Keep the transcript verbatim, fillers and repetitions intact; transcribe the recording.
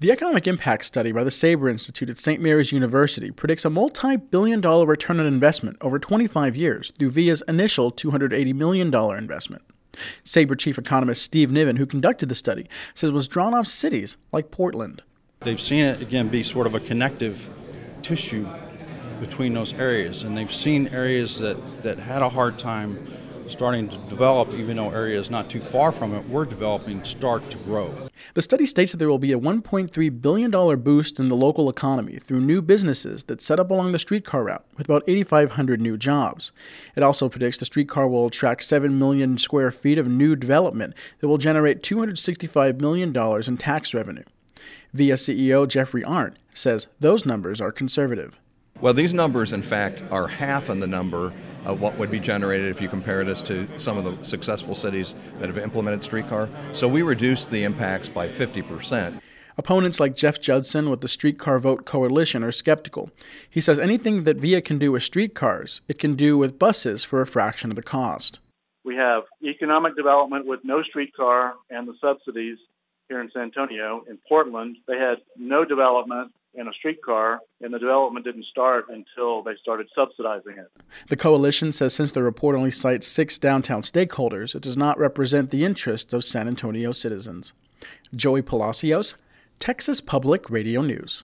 The Economic Impact Study by the Sabre Institute at Saint Mary's University predicts a multi-billion dollar return on investment over twenty-five years through Via's initial two hundred eighty million dollars investment. Sabre chief economist Steve Niven, who conducted the study, says it was drawn off cities like Portland. They've seen it, again, be sort of a connective tissue between those areas, and they've seen areas that, that had a hard time starting to develop, even though areas not too far from it were developing, start to grow. The study states that there will be a one point three billion dollars boost in the local economy through new businesses that set up along the streetcar route, with about eighty-five hundred new jobs. It also predicts the streetcar will attract seven million square feet of new development that will generate two hundred sixty-five million dollars in tax revenue. Via C E O Jeffrey Arndt says those numbers are conservative. Well, these numbers, in fact, are half of the number of what would be generated if you compare this to some of the successful cities that have implemented streetcar. So we reduced the impacts by fifty percent. Opponents like Jeff Judson with the Streetcar Vote Coalition are skeptical. He says anything that Via can do with streetcars, it can do with buses for a fraction of the cost. We have economic development with no streetcar and the subsidies here in San Antonio. In Portland, they had no development and a streetcar, and the development didn't start until they started subsidizing it. The coalition says since the report only cites six downtown stakeholders, it does not represent the interests of San Antonio citizens. Joey Palacios, Texas Public Radio News.